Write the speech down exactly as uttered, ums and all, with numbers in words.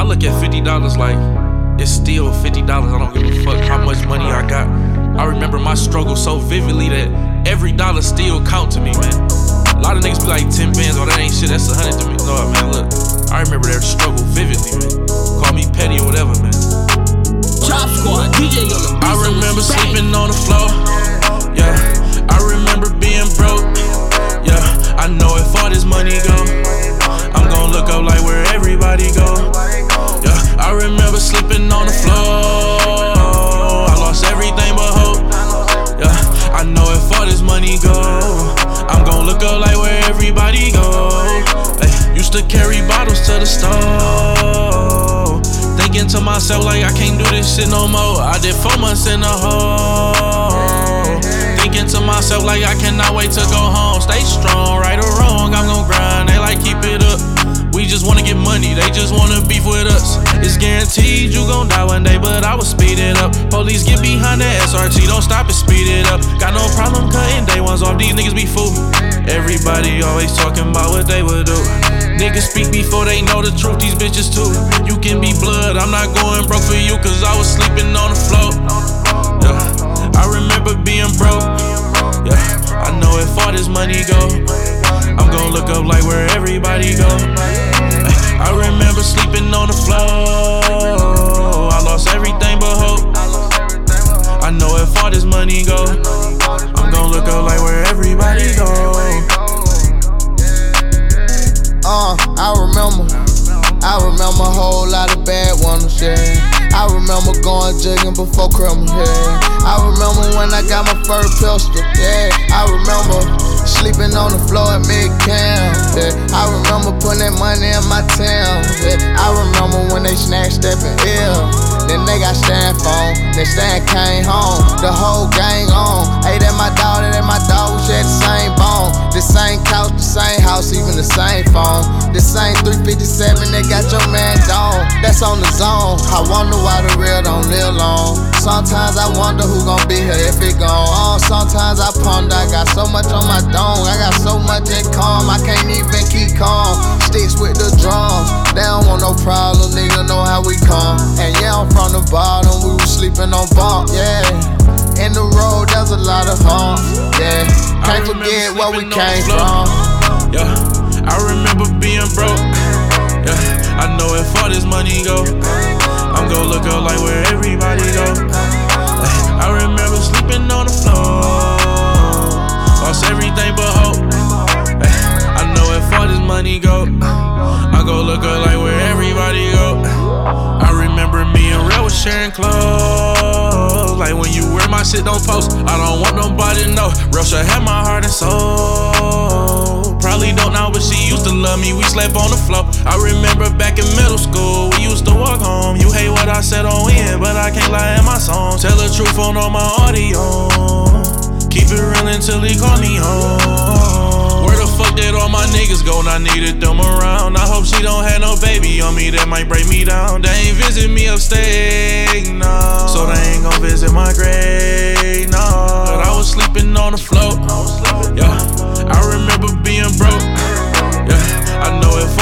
look at fifty dollars like it's still fifty dollars. I don't give a fuck how much money I got. I remember my struggle so vividly that every dollar still count to me, man. A lot of niggas be like ten bands, oh that ain't shit, that's a hundred to me. No, man, look, I remember their struggle vividly, man. Call me petty or whatever, man. Chop Squad, D J on the beat. I remember sleeping on the floor, yeah. I remember being broke, yeah. I know if all this money go, I'm gon' look up like where everybody go, yeah. I remember sleeping on the floor, I lost everything but hope, yeah. I know if all this money go, I'm gon' look up like where everybody go. Ay, used to carry bottles to the store, thinking to myself like I can't do this shit no more. I did four months in a hole, thinking to myself like I cannot wait to go home. Stay strong, right or wrong, I'm gon' grind. They like keep it up. We just wanna get money, they just wanna beef with us. It's guaranteed you gon' die one day, but I will speed it up. Police get behind the S R T, don't stop it, speed it up. Got no problem cutting day ones off, these niggas be fool. Everybody always talking about what they would do. Niggas speak before they know the truth, these bitches too. You can be blood, I'm not going broke for you, cause I was sleeping on the floor. Yeah, I remember being broke. Yeah, I know if all this money go, I'm gon' look up like where everybody go. I remember sleeping on the floor, I lost everything but hope. I know if all this money go, I'm gon' look up like where everybody go. Uh, I remember, I remember a whole lot of bad ones, yeah. I remember going jugging before criminal, yeah. I remember when I got my first pistol, yeah. I remember sleeping on the floor at mid-camp, yeah. I remember putting that money in my town, yeah. I remember when they snatched up in ill, then they got stand phone, then stand came home, the whole gang on. Hey, that my dog, that my dog, we share the same bone, the same couch, the same house, even the same phone, the same three fifty-seven that got your man gone. That's on the zone. I wonder why the real don't live long. Sometimes I wonder who gon' be here if it gone on. Sometimes I ponder, I got so much on my dome, I got so much in calm, I can't even keep calm. Sticks with the drums, they don't want no problem, nigga know how we come. And yeah, I'm from the bottom, we was sleeping on bunk, yeah. In the road, there's a lot of harm, yeah. Can't forget where we came from. Yeah, I remember being broke. Yeah, I know if all this money go, I'm gon' look up like where everybody go. I remember sleeping on the floor, lost everything but hope. I know if all this money go, I go look up like where everybody go. I remember me and Rel was sharing clothes, like when you wear my shit don't post, I don't want nobody to know. Rel should have my heart and soul. Probably don't now, but she used to love me, we slept on the floor. I remember back in middle school, we used to walk home. You hate what I said on in, but I can't lie in my song. Tell the truth on all my audio, keep it real until he call me home. Where the fuck did all my niggas go? And I needed them around. I hope she don't have no baby on me that might break me down. They ain't visit me upstate, no, so they ain't gon' visit my grave, no. But I was sleeping on the floor, yeah. I remember being broke, yeah. I know if